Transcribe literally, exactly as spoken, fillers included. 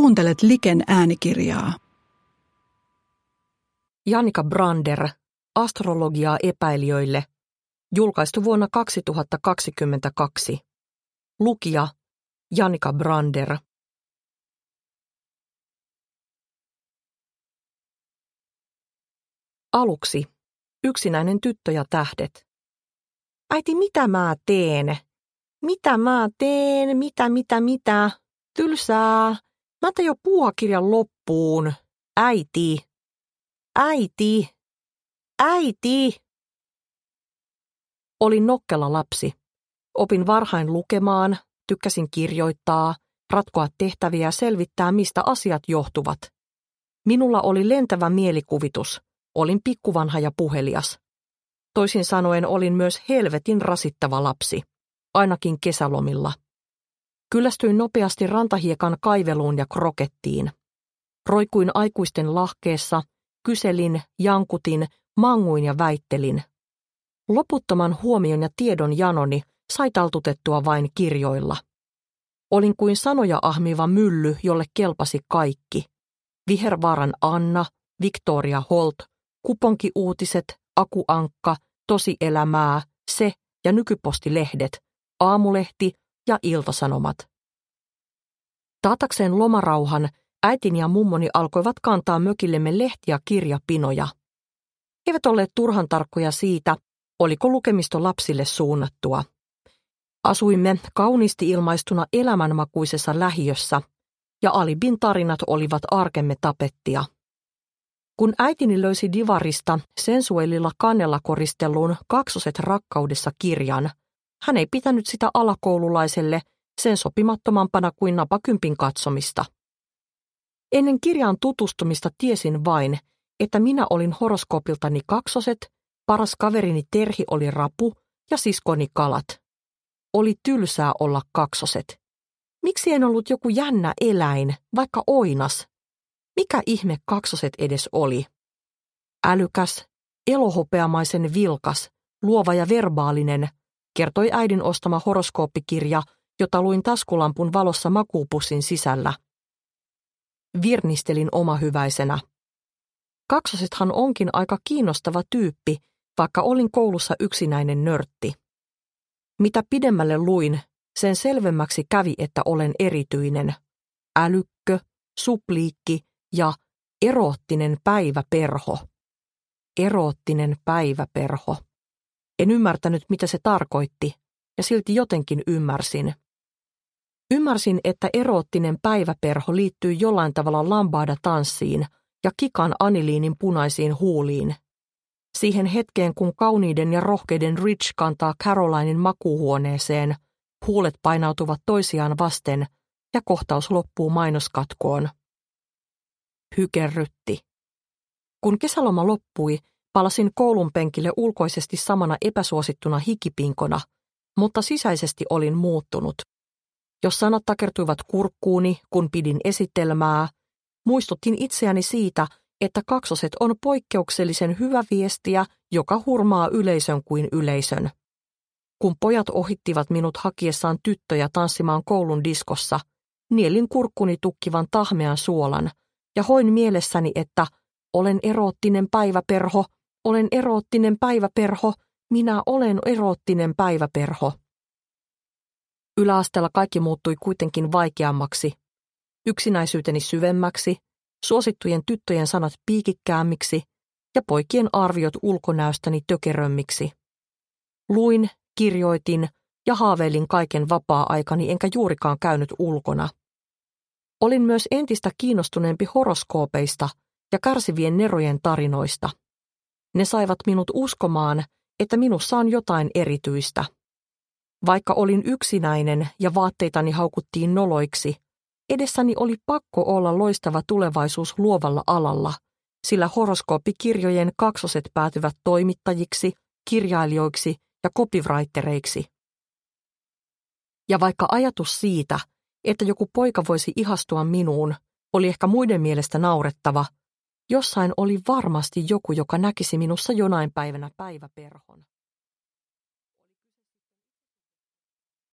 Kuuntelet Liken äänikirjaa. Jannika Brander, Astrologiaa epäilijöille, julkaistu vuonna kaksituhattakaksikymmentäkaksi. Lukija Jannika Brander. Aluksi yksinäinen tyttö ja tähdet. Äiti, mitä mä teen? Mitä mä teen? Mitä, mitä, mitä? Tylsää. Mä tein jo puuhakirjan loppuun. Äiti. Äiti. Äiti. Olin nokkela lapsi. Opin varhain lukemaan, tykkäsin kirjoittaa, ratkoa tehtäviä ja selvittää, mistä asiat johtuvat. Minulla oli lentävä mielikuvitus. Olin pikkuvanha ja puhelias. Toisin sanoen olin myös helvetin rasittava lapsi, ainakin kesälomilla. Kyllästyin nopeasti rantahiekan kaiveluun ja krokettiin. Roikuin aikuisten lahkeessa, kyselin, jankutin, manguin ja väittelin. Loputtoman huomion ja tiedon janoni sai taltutettua vain kirjoilla. Olin kuin sanoja ahmiva mylly, jolle kelpasi kaikki. Vihervaaran Anna, Victoria Holt, kuponkiuutiset, Akuankka, Tosielämää, Se ja Nykypostilehdet, Aamulehti ja Iltasanomat. Taatakseen lomarauhan äitini ja mummoni alkoivat kantaa mökillemme lehti- ja kirjapinoja. He eivät olleet turhan tarkkoja siitä, oliko lukemisto lapsille suunnattua. Asuimme kauniisti ilmaistuna elämänmakuisessa lähiössä, ja Alibin tarinat olivat arkemme tapettia. Kun äitini löysi divarista sensuellilla kannella koristellun Kaksoset rakkaudessa -kirjan, hän ei pitänyt sitä alakoululaiselle sen sopimattomampana kuin napakympin katsomista. Ennen kirjaan tutustumista tiesin vain, että minä olin horoskoopiltani kaksoset, paras kaverini Terhi oli rapu ja siskoni kalat. Oli tylsää olla kaksoset. Miksi en ollut joku jännä eläin, vaikka oinas? Mikä ihme kaksoset edes oli? Älykäs, elohopeamaisen vilkas, luova ja verbaalinen, kertoi äidin ostama horoskooppikirja, jota luin taskulampun valossa makuupussin sisällä. Virnistelin omahyväisenä. Kaksosethan onkin aika kiinnostava tyyppi, vaikka olin koulussa yksinäinen nörtti. Mitä pidemmälle luin, sen selvemmäksi kävi, että olen erityinen. Älykkö, supliikki ja eroottinen päiväperho. Eroottinen päiväperho. En ymmärtänyt, mitä se tarkoitti, ja silti jotenkin ymmärsin. Ymmärsin, että eroottinen päiväperho liittyy jollain tavalla lambada-tanssiin ja Kikan aniliinin punaisiin huuliin. Siihen hetkeen, kun kauniiden ja rohkeiden Rich kantaa Carolinin makuuhuoneeseen, huulet painautuvat toisiaan vasten ja kohtaus loppuu mainoskatkoon. Hykerrytti. Kun kesäloma loppui, palasin koulun penkille ulkoisesti samana epäsuosittuna hikipinkona, mutta sisäisesti olin muuttunut. Jos sanat takertuivat kurkkuuni, kun pidin esitelmää, muistutin itseäni siitä, että kaksoset on poikkeuksellisen hyvä viestiä, joka hurmaa yleisön kuin yleisön. Kun pojat ohittivat minut hakiessaan tyttöjä tanssimaan koulun diskossa, nielin kurkkuni tukkivan tahmean suolan ja hoin mielessäni, että olen eroottinen päiväperho, olen eroottinen päiväperho, minä olen eroottinen päiväperho. Yläasteella kaikki muuttui kuitenkin vaikeammaksi, yksinäisyyteni syvemmäksi, suosittujen tyttöjen sanat piikikkäämmiksi ja poikien arviot ulkonäöstäni tökerömmiksi. Luin, kirjoitin ja haaveilin kaiken vapaa-aikani enkä juurikaan käynyt ulkona. Olin myös entistä kiinnostuneempi horoskoopeista ja kärsivien nerojen tarinoista. Ne saivat minut uskomaan, että minussa on jotain erityistä. Vaikka olin yksinäinen ja vaatteitani haukuttiin noloiksi, edessäni oli pakko olla loistava tulevaisuus luovalla alalla, sillä horoskooppikirjojen kaksoset päätyvät toimittajiksi, kirjailijoiksi ja copywritereiksi. Ja vaikka ajatus siitä, että joku poika voisi ihastua minuun, oli ehkä muiden mielestä naurettava, jossain oli varmasti joku, joka näkisi minussa jonain päivänä päiväperhon.